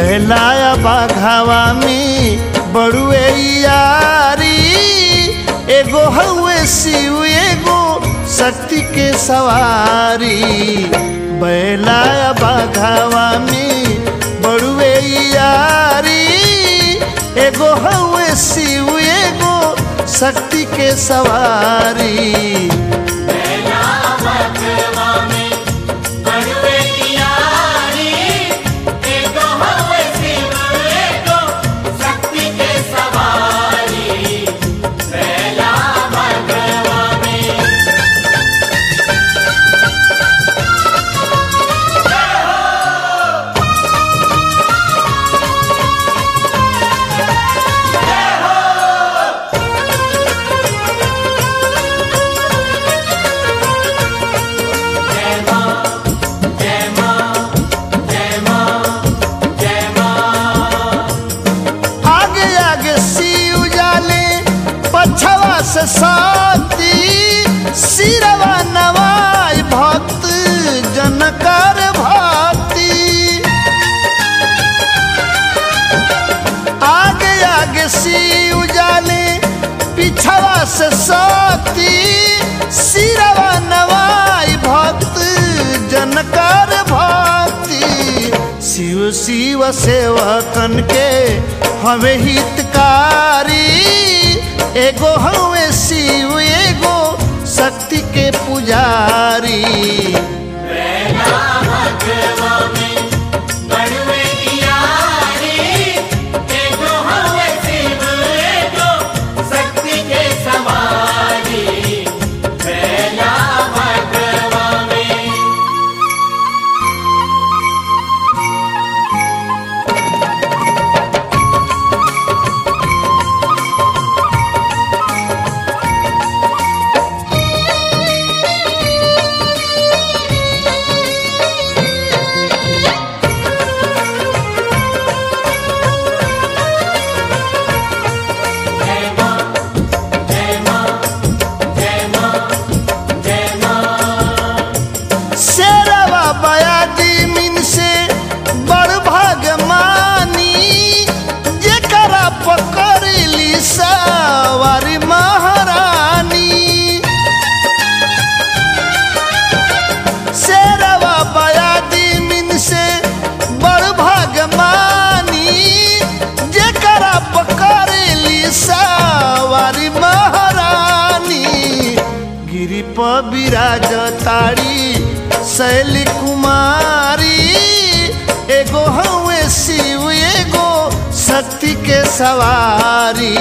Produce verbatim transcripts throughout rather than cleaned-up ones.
बहलाया बाघावा में बड़ुए यारी, एगो हउए शिव एगो शक्ति के सवारी। बहलाया बाघावा में बड़ुए यारी, एगो हउए शिव एगो शक्ति के सवारी। साथी सिरवा नवाई भक्त जनकर भाती। आगे आगे शिव जाले पिछवा से साथी, सिरवा नवाई भक्त जनकर भाती। शिव शिव सेवकन के हमें हितकारी, एगो हवे शिव एगो शक्ति के पुजारी। विराज ताड़ी शैली कुमारी, एगो हवे शिव एगो शक्ति के सवारी।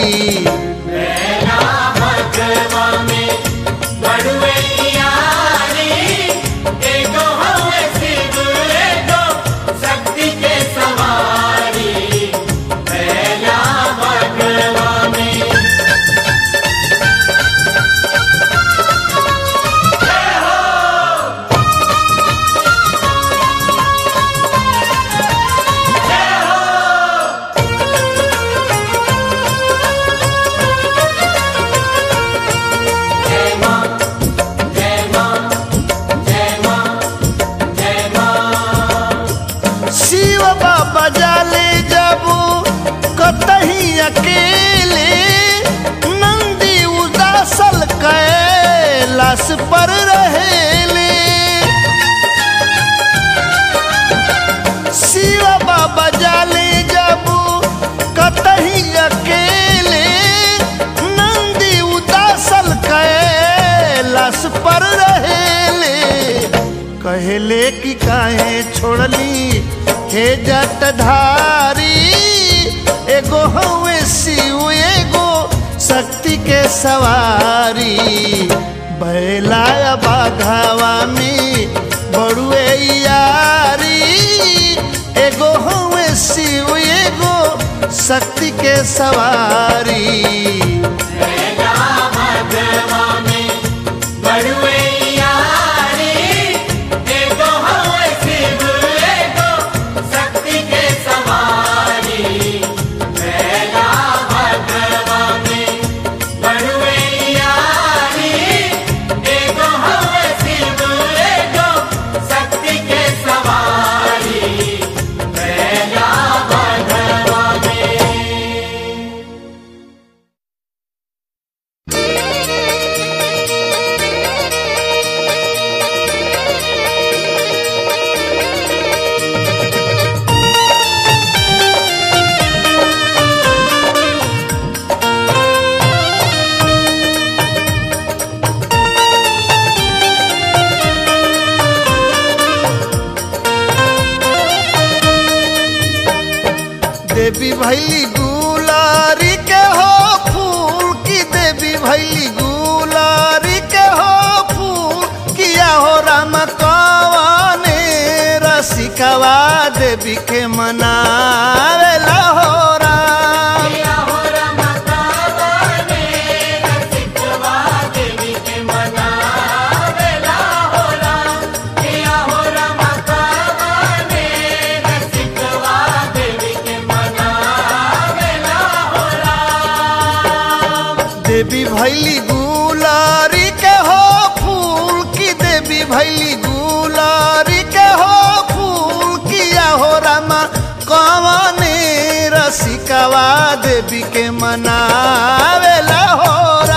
अकेले नंदी उदासल कैलाश पर रहेले, शिव बाबा जाले जब कतही अकेले, नंदी उदासल कैलाश पर रहेले। कहले कि काहे छोड़ली हे जटधारी, एगो हवे शिव एगो शक्ति के सवारी। बैलाया बाघावा में बड़ुए यारी, एगो हवे शिव एगो शक्ति के सवारी। शक्ति के सवारी। देवी भैली गुलारी के हो फूल की देवी भैली गुलारी के हो फूल किया हो राम कवने रसिकवा देवी के मनावेला हो देवी भैली गुलारी के हो फूल की देवी भैली गुलारी के हो फूल किया हो रामा कवने रसिकवा देवी के मनावेला हो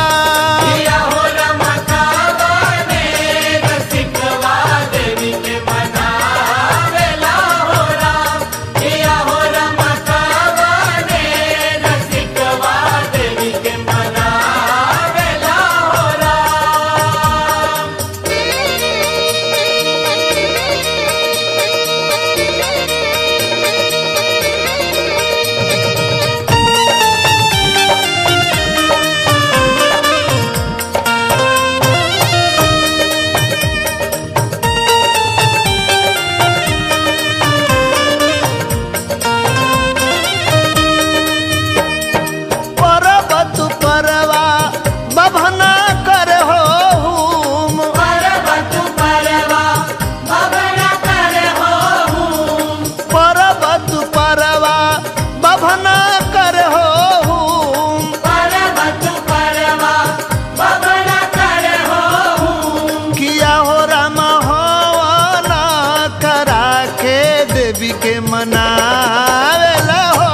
के मनावेला हो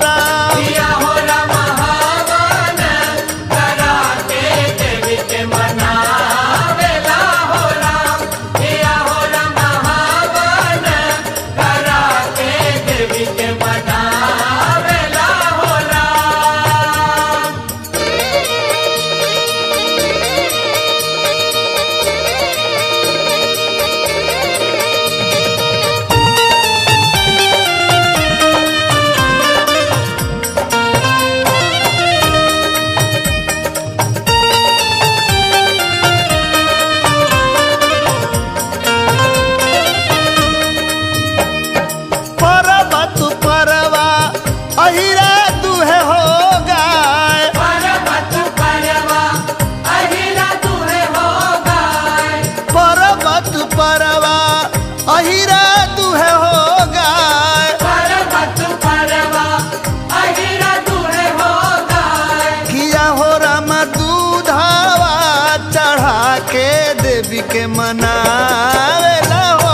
अहिरा दुहे हो गाय पर्वत परवा अहिरा दुहे हो गाय पर्वत परवा अहिरा दुहे हो गाय पर्वत परवा अहिरा दुहे हो गाय किया हो राम दूधावा चढ़ा के देवी के मनावेला हो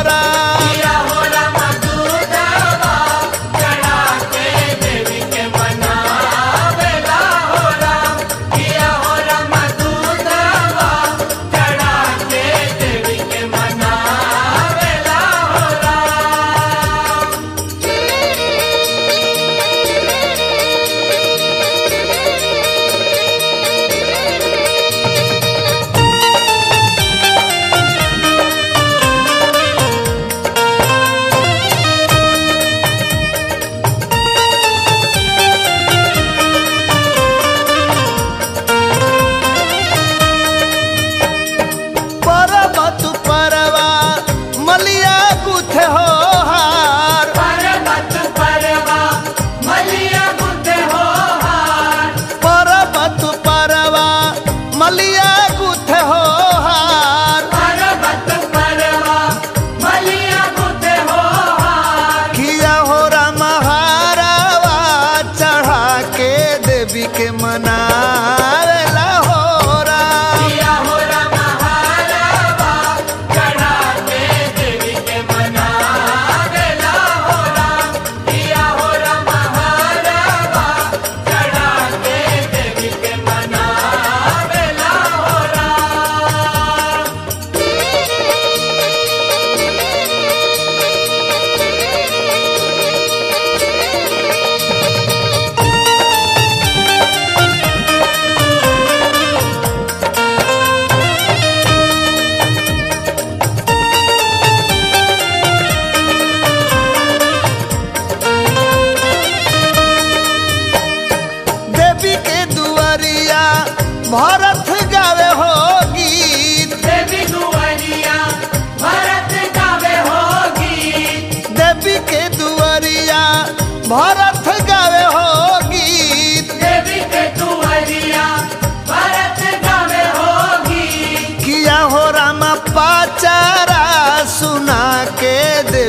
के मनावेला हो चढ़ा के देवी के मना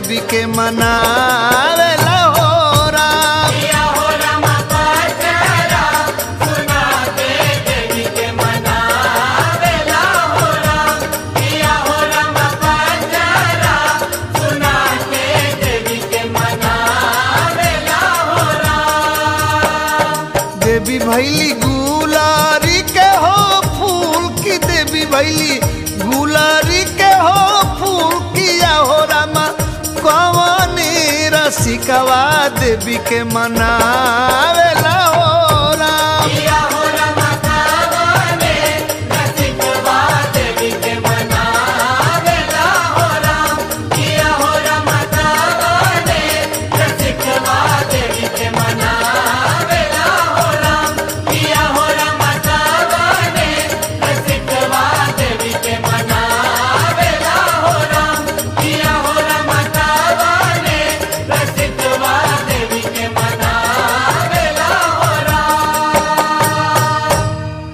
देवी के मनावेला हो राम। किया हो राम पचरा सुना के देवी के मनावेला हो राम। किया हो राम पचरा सुना के देवी के मनावेला हो राम। देवी भैली गुलारी के हो फूल की, देवी भैली गुलारी के हो फूल किया हो रामा कवनी रसिकवा देवी के मनावेला हो राम। किया हो राम कवने रसिकवा देवी के मनावेला हो राम। किया हो राम कवने रसिकवा देवी के मनावेला हो राम। किया हो राम कवने रसिकवा देवी के मनावेला हो राम। किया हो राम कवने रसिकवा देवी के मनावेला हो राम।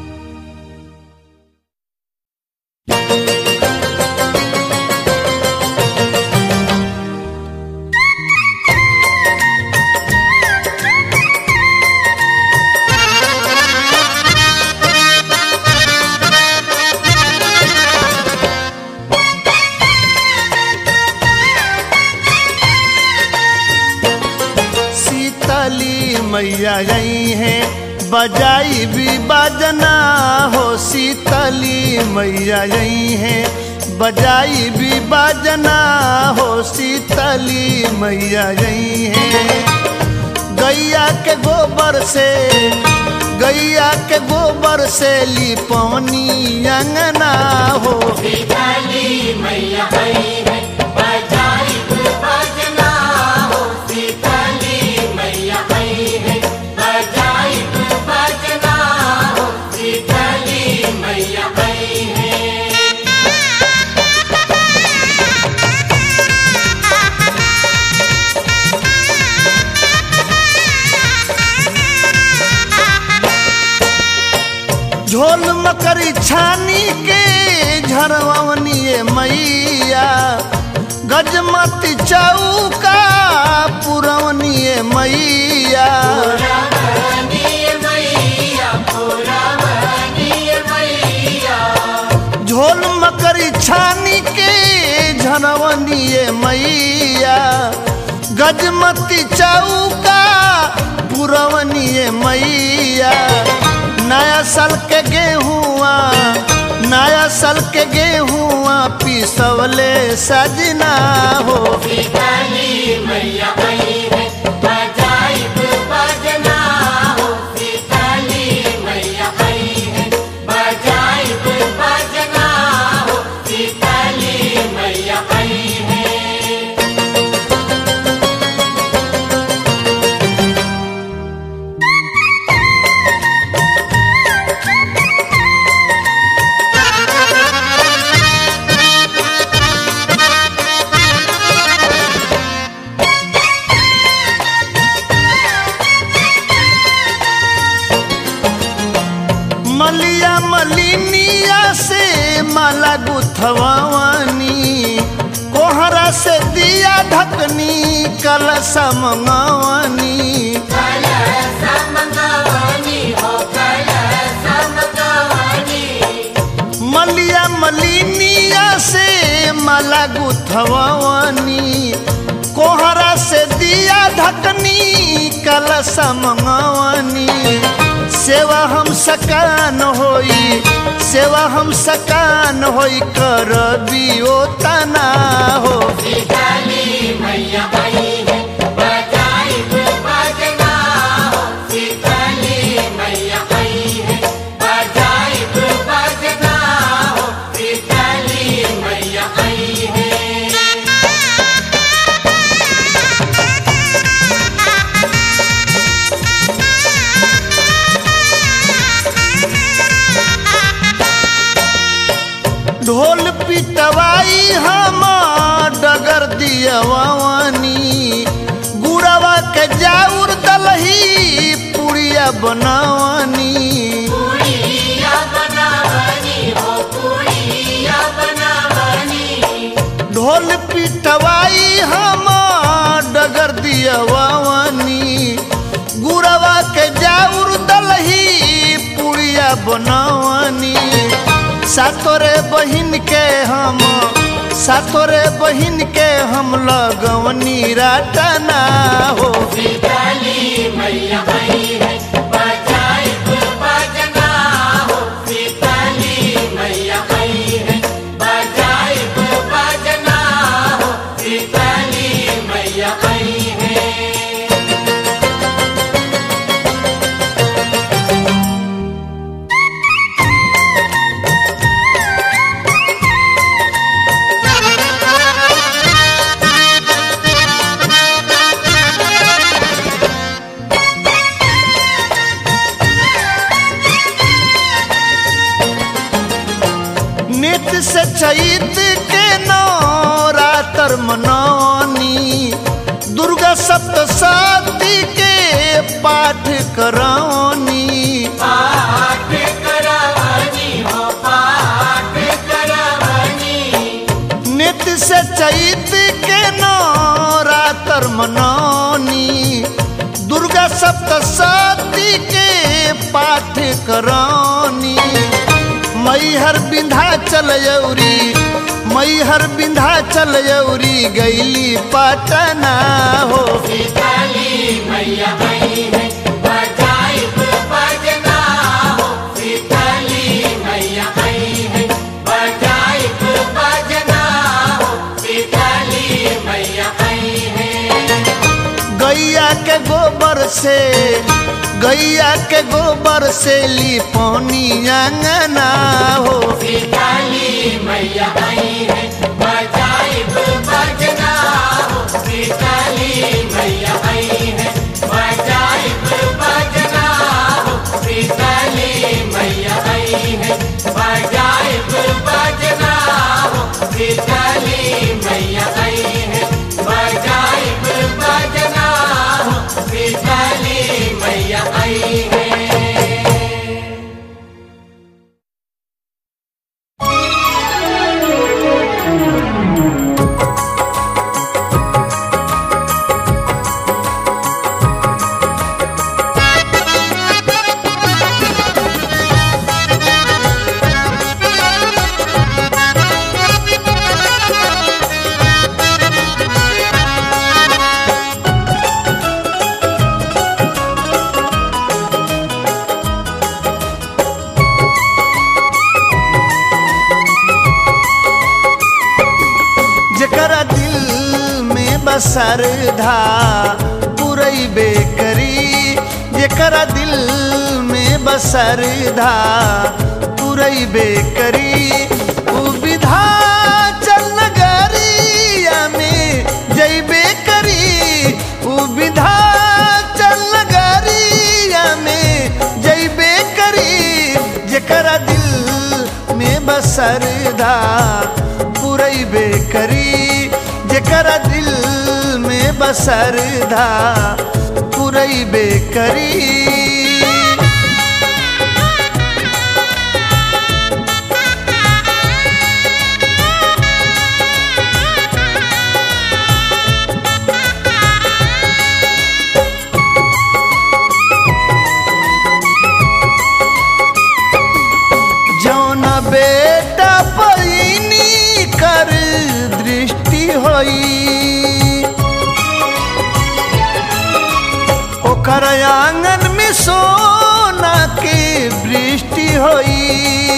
शीतली मैया आई है बजाई भी बाजना हो। शीतली मैया आई है बजाई भी बाजना हो। शीतली मैया आई है गैया के गोबर से, गैया के गोबर से लिपौनी अंगना हो। शीतली मैया आई है बजाई बजना हो। शीतली मैया आई है बजाई बजना हो। शीतली मैया आई है। झोल मकरी छानी के झरवनिए मैया, गजमती चौका पुरवनिए मैया। पुरवनिए मैया पुरवनिए मैया। झोल मकरी छानी के झरवनिए मैया, गजमती चौका पुरवनिए मैया। नया साल के गेहुआ, नया साल के गेहुआ पिसवले सजना हो। शीतली मैया आई है बजाई बजना हो। शीतली मैया आई है बजाई बजना हो। शीतली मैया आई है। मलिया मलिनिया से माला गुथवानी, कोहरा से दिया ढकनी कलशा मंगवानी। कलशा मंगवानी हो कलशा मंगवानी। मलिया मलिनिया से माला गुथवानी, कोहरा से दिया ढकनी कलशा मंगवानी। सेवा हम सकान होई, सेवा हम सकान होई करबी ओ तना हो। शीतली मैया आई है बजाई बजना हो। शीतली मैया आई है बजाई बजना हो। शीतली मैया आई है। ढोल पिटवाई हम डगर दियवानी, गुड़वा के जाउर दलही पुड़िया बनावानी। ढोल पिटवाई हम डगर दियवानी गुरवा के जाउर दलही पुड़िया बनवानी सातोरे बहिन के हम सातोरे बहिन के हम लगवनी राटना हो शीतली मैया आई है बजाइब बजना हो शीतली मैया आई है बजाइब बजना हो शीतली मैया आई है। नित से चैत के नवरात्र मनौनी दुर्गा सप्तशती के पाठ करौनी पाठ करवानी हो पाठ करवानी नित से चैत के नवरात्र मनौनी दुर्गा सप्तशती के पाठ करौनी मैहर विंध्याचल यौरी मैहर विंध्याचल यौरी गईली पटना हो शीतली मैया आई है बजाइब बजना हो शीतली मैया आई है बजाइब बजना हो शीतली मैया आई है। गैया के गोबर से गैया के गोबर से लिपौनी अंगना हो शीतली मैया आई है बजाइब बजना हो शीतली मैया आई है बजाइब बजना हो शीतली मैया आई है बजाइब बजना हो शीतली मैया आई है बजाइब बजना हो शीतली मैया आई है। जकरा दिल में बसरधा पुरैबे करी जकरा दिल में बसरधा पुरैबे करी उ विंध्याचल नगरिया में जैबे करी उ विंध्याचल नगरिया में जैबे करी जकरा दिल में बसरधा पुरैबे करी जकरा दिल में बसरधा पुरैबे करी। जौना बेटा पैनी कर दृष्टि होई ओकर आंगन में सोना के वृष्टि होई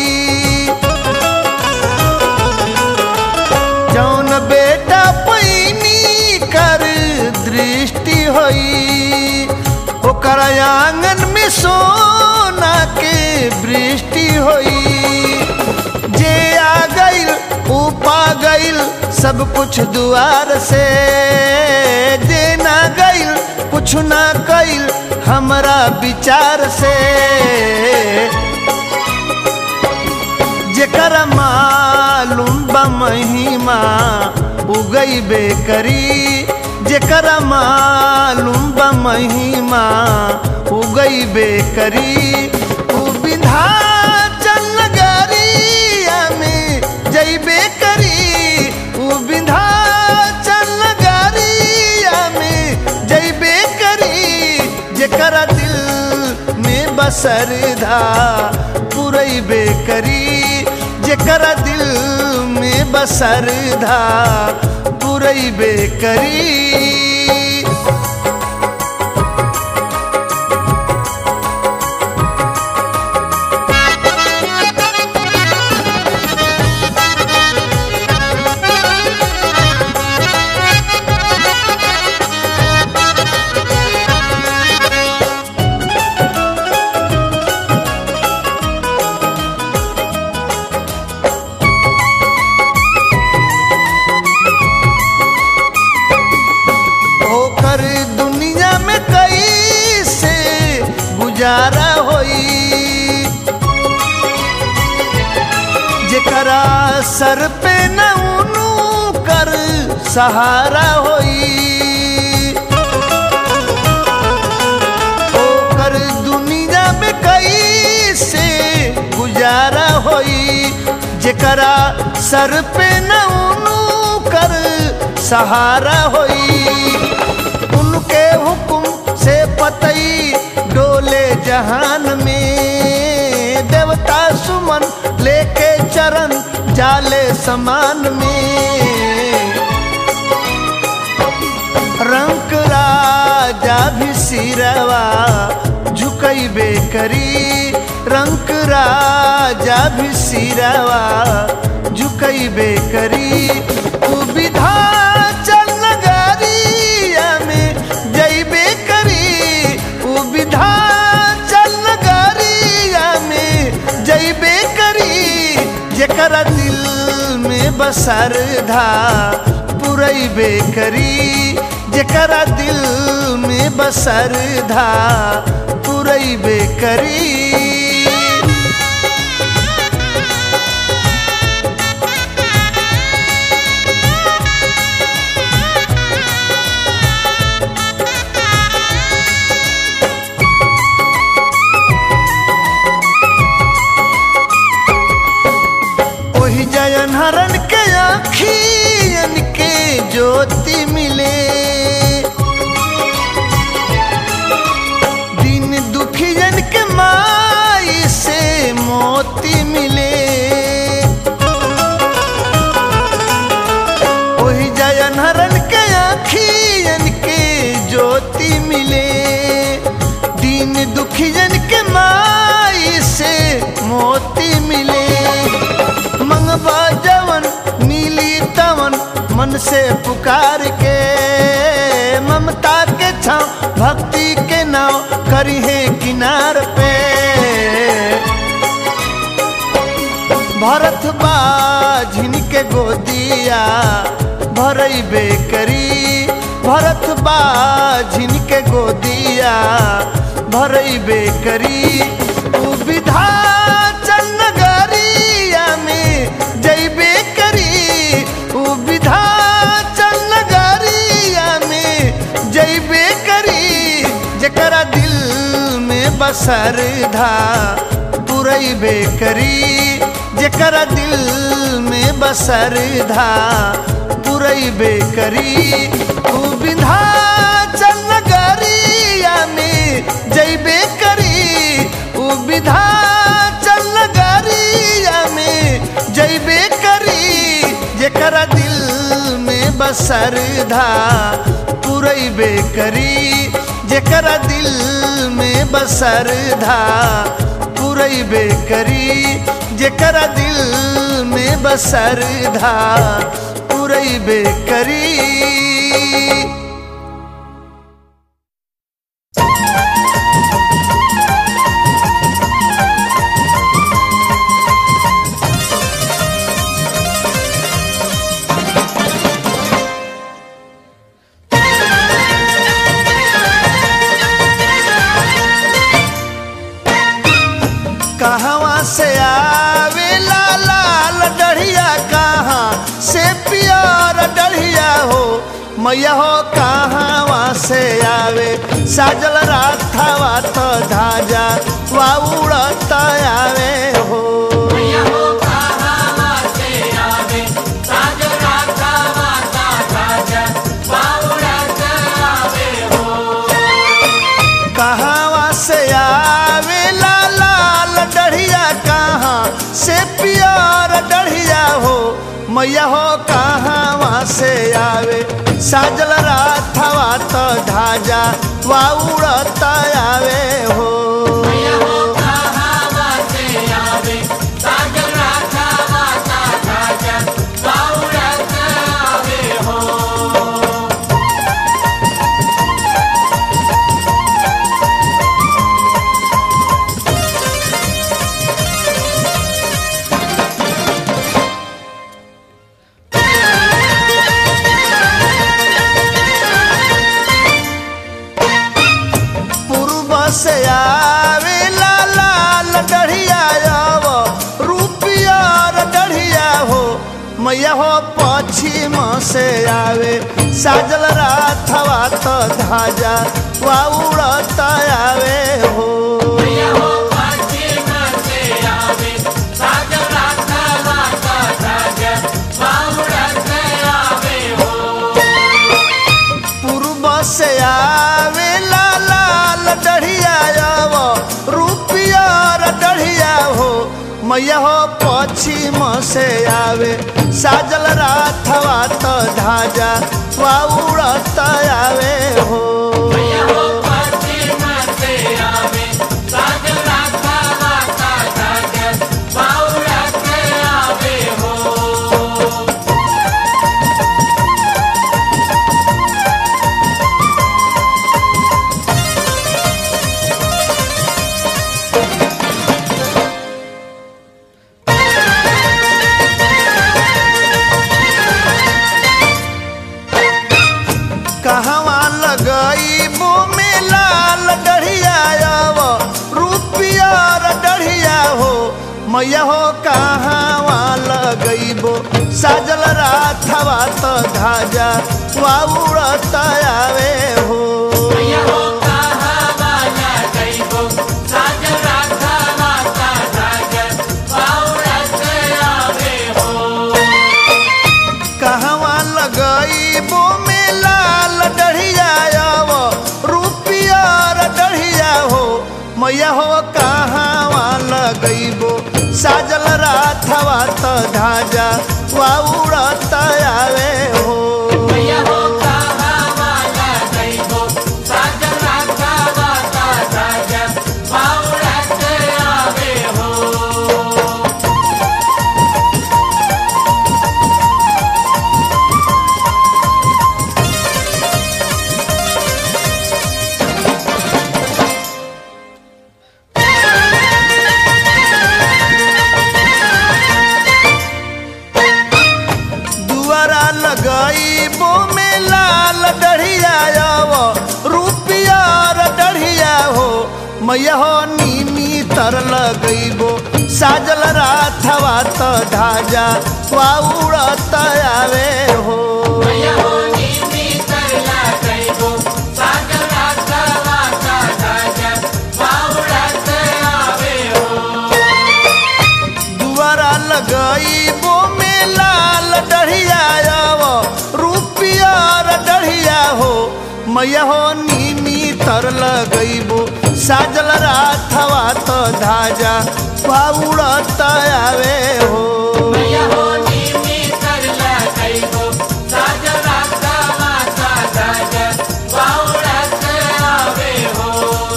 जौन बेटा पैनी कर दृष्टि होई ओकर आंगन में सोना के वृष्टि होई जे आ गइल ऊ पा गइल सब कुछ दुआर से जे ना गइल कुछ ना कइल हमरा विचार से जेकरा मालूम बा महिमा उगैबे करी जेकरा मालूम बा महिमा उगैबे करी उ विंध्याचल नगरिया में जैबे करी उ विंध्या बसरधा पुरैबे करी जेकरा दिल में बसरधा पुरैबे करी। गुजारा होई जेकरा सर पे न उनु कर सहारा होई। ओकर दुनिया में कैसे गुजारा होई जेकरा सर पे न उनु कर सहारा होई। उनके हुक्म से पतई डोले जहान में देवता सुमन लेके चरण जाले समान में। रंक राजा भी सिरवा झुकैबे करी रंक राजा भी सिरवा झुकैबे करी। विधाचल नगरिया में जैबे करी विधाचल नगरिया में जैबे करी जेकरा दिल में बसरधा पुरैबे करी जेकरा दिल में बसरधा पुरैबे करी। हरण के आँखियन के ज्योति मिले दिन दुखियन के माई से मोती मिले। वही जयन हरण के आँखियन के ज्योति मिले दिन दुखियन के माई से मोती मिले। मंगवा जवन नीली तवन मन से पुकार के ममता के छाँव भक्ति के नाव करी है किनार पे। भरत बाझिन के गोदिया भरैबे करी भरत बाझिन के गोदिया भरैबे करी। विधाचल नगरिया में जैबे करी विधाचल नगरिया में जैबे करी जेकरा दिल में बसरधा पुरैबे करी जेकरा दिल में बसरधा पुरैबे करी। विधाचल नगरिया में जैबे करी विधाचल नगरिया में जैबे करी जेकरा दिल में बसरधा पुरैबे करी जेकरा दिल में बसरधा पुरैबे करी जेकरा दिल में बसरधा पुरैबे करी। कहवा से आवे लाल डढ़िया कहाँ से पियर डढ़िया हो मैया हो कहवा से आवे साजल राथावा तो धाजा वा उड़त आवे हो। कहवा से आवे मैया हो कहवा से आवे साजल राथवा तो ध्वजा वा उड़त आवे हो मैया हो कहवा से आवे साजल राथवा तो ध्वजा वा उड़त आवे हो। से आवे लाल डढ़िया आव रुपिया डढ़िया हो मैया हो पश्चिम से आवे साजल राथवा तो ध्वजा वा उड़त आवे हो मैया हो पश्चिम से आवे साजल राथवा तो ध्वजा वा उड़त आवे हो। पूर्व से आवे लाल डढ़िया आव रुपिया डढ़िया हो मैया हो पश्चिम से आवे साजल राथवा तो ध्वजा वा उड़त आवे हो मैया हो पश्चिम से आवे साजल राथवा तो ध्वजा वा उड़त आवे हो। कहवा लगई बो में लाल डढ़िया आव रुपिया डढ़िया हो मैया हो कहवा लगई बो साजल राथवा तो ध्वजा वा उड़त आवे हो मैया हो कहवा लगई बो साजल राथवा तो ध्वजा वा उड़त आवे हो। कहवा लगई बो में लाल डढ़िया आव रुपिया डढ़िया हो मैया हो कहवा लगई बो साजल राथवा तो ध्वजा वा उड़त आवे हो मैया हो कहवा लगई बो साजल राथवा तो ध्वजा वा उड़त आवे हो। दुआरा लगई बो में लाल डढ़िया आव रुपिया डढ़िया हो मैया हो नीमी तर लगई बो साजल राथवा तो ध्वजा वा उड़त आवे हो मैया हो नीमी तर लगई बो साजल राथवा तो ध्वजा वा उड़त आवे हो। दुआरा लगई बो में लाल डढ़िया आव रुपिया डढ़िया हो मैया हो नीमी तर लगई बो साजल राथवा तो ध्वजा वा उड़त आवे हो मैया हो नीमी तर लगई बो साजल राथवा तो ध्वजा वा उड़त आवे हो।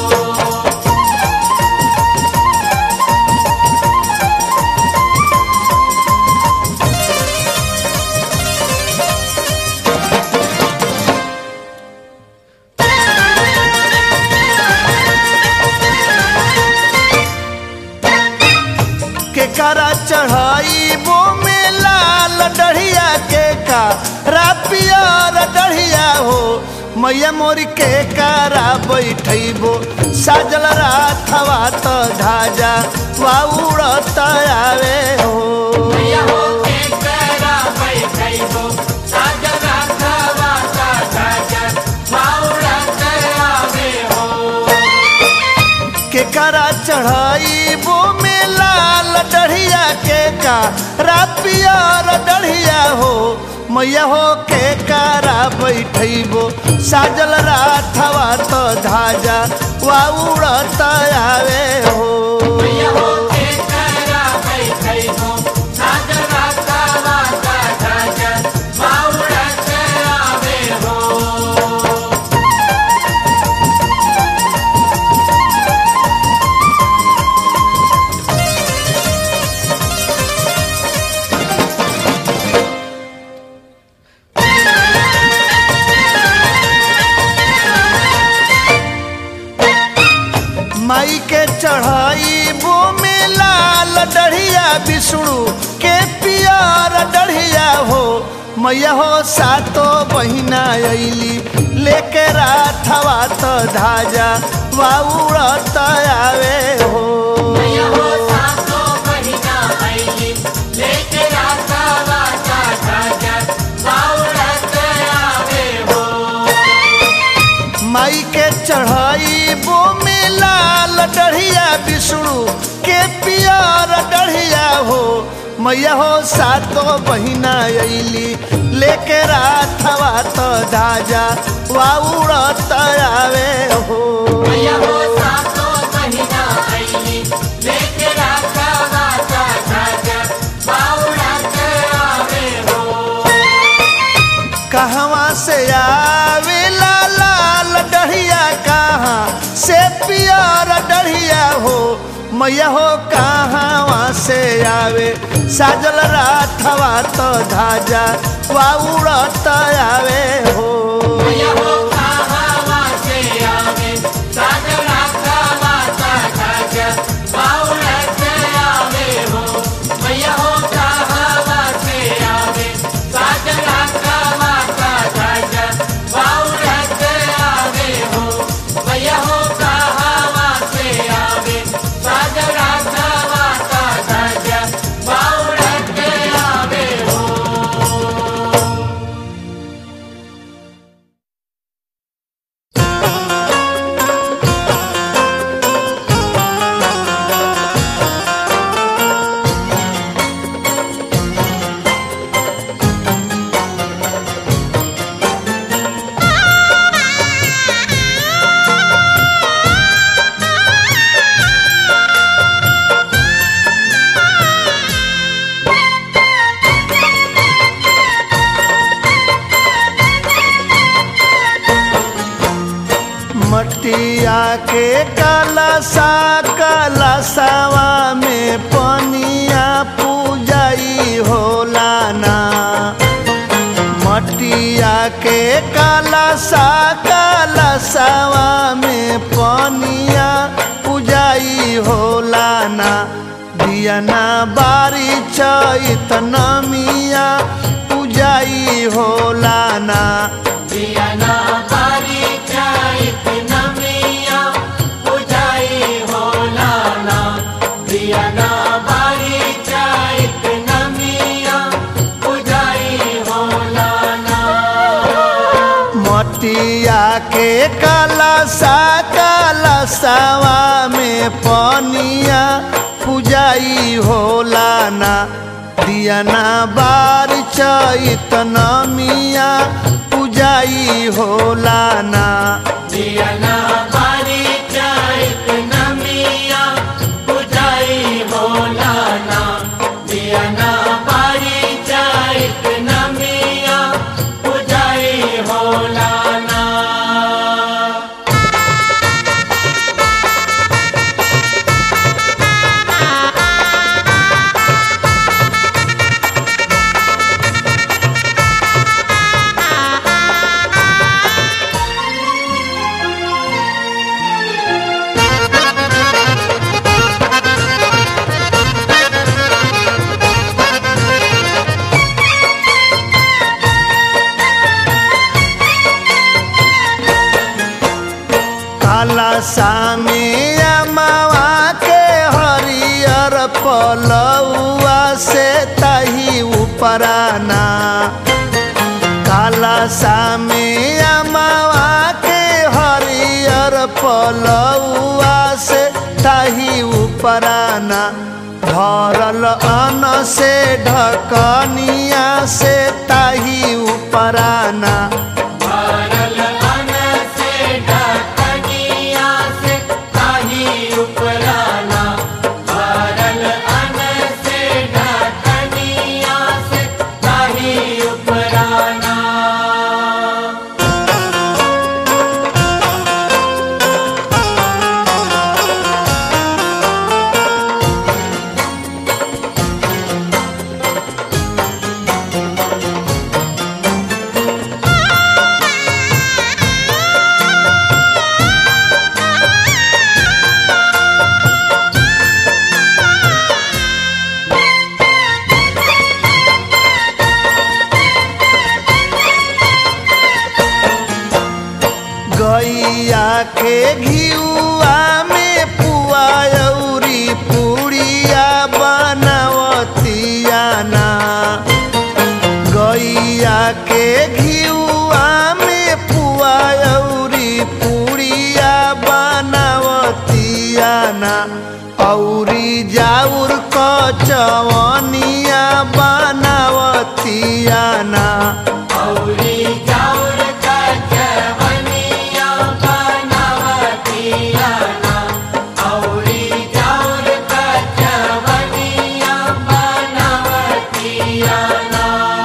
केकरा चढ़ाई बो में लाल डढ़िया के का रापिया डढ़िया हो मैया मोरी के कारा बैठबो साजल राथवा तो ध्वजा वा उड़त आवे हो मैया हो केकरा बैठबो साजल राथवा तो ध्वजा वा उड़त आवे हो। केकरा चढ़ाई बो में लाल डढ़िया के का रापिया डढ़िया हो मैया हो के कारा बैठबो साजल राथवा तो ध्वजा वा उड़त आवे हो मैया हो के करा बैठबो साजल राथवा तो माई के चढ़ाई बो में लाल डढ़िया विष्णु के पियर डढ़िया हो मैया हो सातो बहिना अइली लेके राथवा तो धाजा वाउड़त आवे हो मैया हो सातो बहिना आइली लेके राथवा तो धाजा वाउड़त आवे हो। माई के चढ़ाई बो में लाल डढ़िया विष्णु के पियर डढ़िया हो मैया हो सातो बहिना अइली लेके राथवा तो धाजा वाउड़त आवे हो मैया हो सातो बहिना आइली लेके राथवा तो धाजा वाउड़त आवे हो। कहवा से आवे लाल डढ़िया कहाँ से पियर डढ़िया हो मैया हो कहाँ से आवे साजल राथवा तो धाजा वाउड़त आवे हो मैया हो कहाँ से आवे साजल राथवा तो धाजा वाउड़त आवे हो। मैया हो कहाँ से आवे साजल राथवा तो धाजा वाउड़त आवे हो। मैया हो कहाँ से आवे साजल राथवा तो धाजा वाउड़त आवे हो। मटिया के कलसा कलसवा में पनिया पूजाई होला ना मटिया के कलसा कलसवा में पनिया पूजाई होला ना दिया ना बारी चैत नमिया पूजाई होला ना दिया ना बारी चैत नमिया पूजाई होला ना दिया ना बारी चैत नमिया पूजाई होला ना। मटिया के कलसा कलसवा में पनिया पूजाई होला ना दिया ना बार चैत नमिया पूजाई होला ना दिया ना बारी चैत नमिया पूजाई होला ना दिया ना बारी चैत नमिया पूजाई होला ना। कलसा में अमवा के हरियर पलौआ से तही उपराना कलसा में अमवा के हरियर पलौआ से तही उपराना भरल अन्न से ढकनिया से तही उपराना भरल अन्न से ढकनिया से ताही उपराना भरल अन्न से ढकनिया से ताही उपराना। के घिउआ में पुआ अउरी पुड़िया बनावतिया ना गैया के घिउआ में पुआ अउरी पुड़िया बनावतिया ना औरी जाउर कचवनिया बनावतिया ना औरी जाउर कचवनिया बनावतिया ना औरी जाउर कचवनिया बनावतिया ना।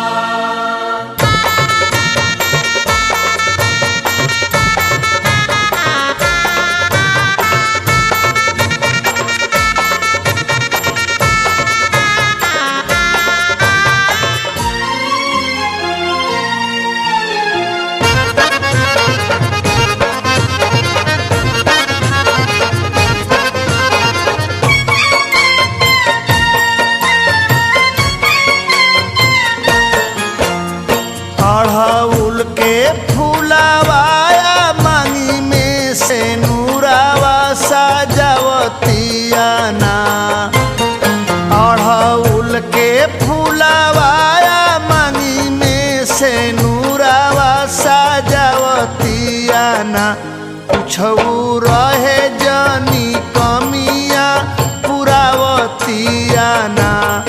अड़हुल के फूलावाया मांगी में से नूरावा सजावतिया ना अड़हुल के फूलावाया मांगी में से नूरावा सजावतिया ना कुछऊ रहे जनी कमिया पुरावतिया ना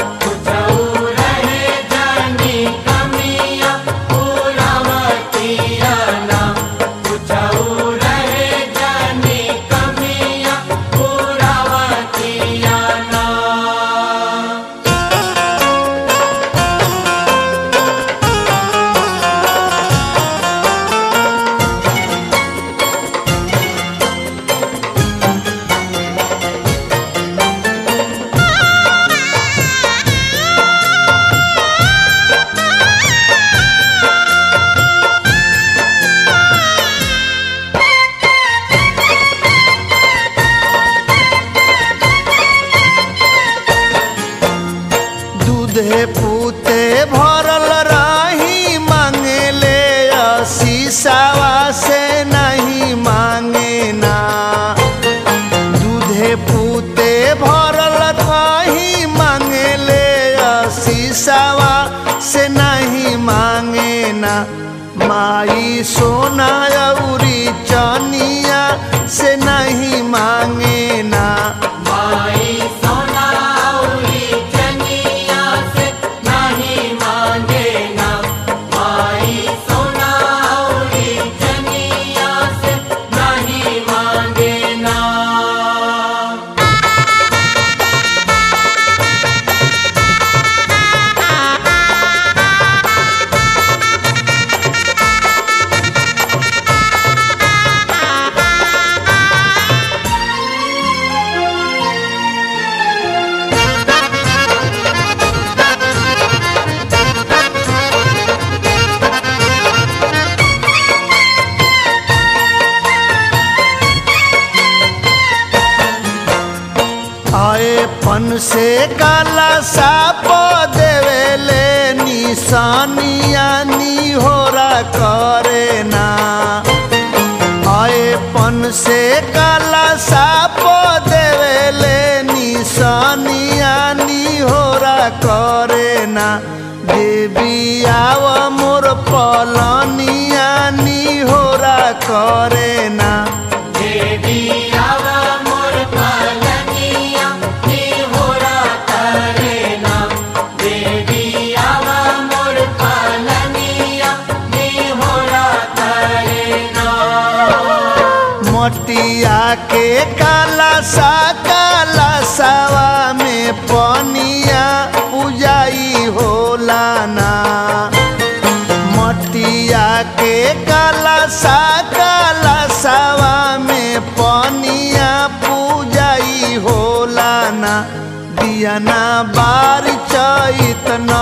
दूधे पूते भरल रही मांगेले शीशावा से नहीं मांगे ना दूधे पूते भरल रही मांगेले शीशावा से नहीं मांगे ना माई सोना अउरी चनिया से नहीं मांगे ना माई सोना औरी चनिया से नहीं मांगे ना माई सोना औरी चनिया से नहीं मांगे ना। आए पन से काला साप देवेले निशानिया निहोरा करे ना आए पन से काला साप देवेले निशानिया निहोरा करे ना देवी आव मोर पलनिया निहोरा करे ना देवी आवा मोर पलनिया निहोरा करे ना देवी आवा मोर पलनिया निहोरा करे ना। मटिया के काला सा काला सावा में पनिया पूजाई होला ना मटिया के काला सा काला सावा में पनिया पूजाई होला ना दिया ना बार चैत न